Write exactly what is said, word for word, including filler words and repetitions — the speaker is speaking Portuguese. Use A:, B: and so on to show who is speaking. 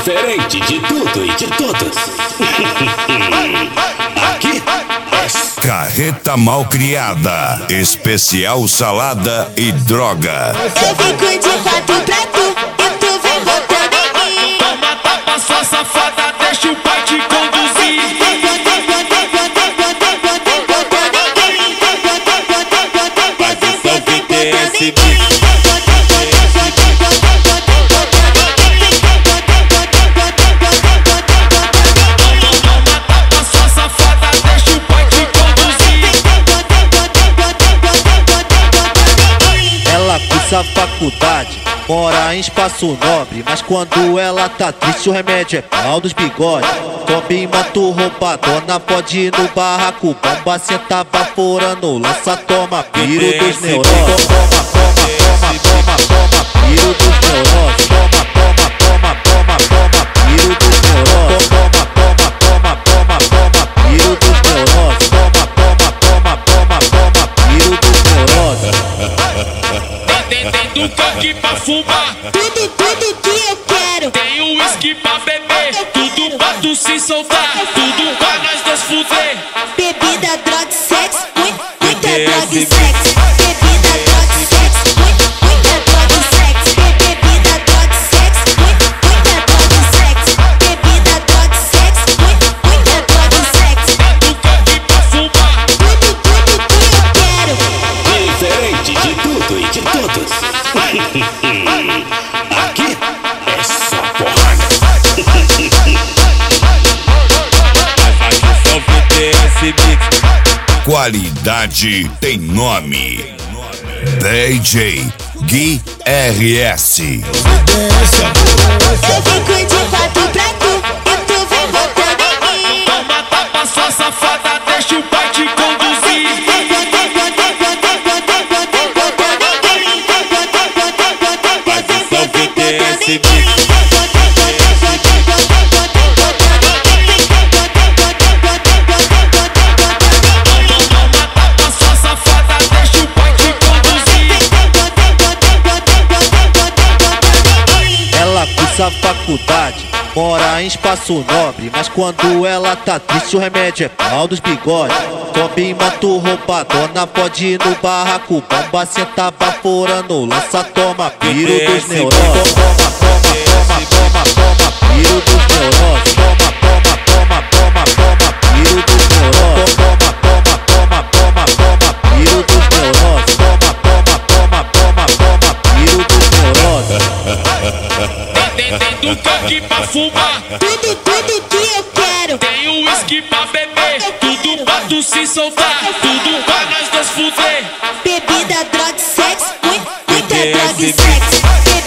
A: Diferente de tudo e de todos. Aqui é
B: Carreta Malcriada, especial salada e droga.
C: Eu fico de quatro pra tu e tu vem botando em mim.
D: Toma tapa, sua safada, deixa o pai te conduzir.
C: Mas o som que tem esse beat.
E: Essa faculdade mora em espaço nobre, mas quando ela tá triste o remédio é pau dos bigodes. Sobe moto roubadona, pode ir no barraco, bomba senta baforando, lança toma, piro dos neurônios. Toma, toma, toma, toma, toma, piro dos neurônios. Toma, toma, toma, toma, toma, piro dos neurônios. Toma, toma, toma, toma, toma, piro dos neurônios. Toma, toma, toma, toma, toma, piro dos neurônios.
D: Tem do coque pra fumar,
C: Tudo, tudo que eu quero.
D: tem o uísque pra beber, tudo pra tu se soltar, tudo pra nós dois fuder.
C: Bebida, droga e sexo, muito, muita droga e sexo. Bebida, droga e sexo, muito, muita droga e sexo. Bebida, droga e sexo, muito, muita droga e sexo. Bebida, droga e sexo, muito, muita droga e sexo.
D: Do coque pra fumar,
C: Tudo, tudo que eu quero.
A: diferente de tudo e de todos. Aqui é só porrada.
D: mas o som que tem esse beat.
B: Qualidade tem nome. D J Gui R S.
C: Eu fico de quatro pra tu e tu vem botando em mim.
D: Toma tapa, sua safada, deixa o pai te conduzir.
C: Mas o som que tem esse beat.
D: Toma tapa, sua safada, deixa o pai te conduzir.
E: Ela cursa faculdade, mora em espaço nobre, mas quando ela tá triste o remédio é pau dos bigodes. Sobe moto roubadona, pode ir no barraco, bomba senta baforando, lança toma, piro dos neurônios. Toma, toma, toma, toma, toma, piro dos neurônios. Toma, toma, toma, toma, toma, piro dos neurônios. Toma, toma, toma, toma, toma, piro dos neurônios. Toma, toma, toma, toma, toma, piro dos neurônios.
D: Tem, tem do coque pra fumar,
C: Tudo, tudo que eu quero.
D: tem o uísque pra beber, tudo pra tu se soltar, tudo pra nós dois fuder.
C: Bebida, droga e sexo, muito, muita droga e sexo.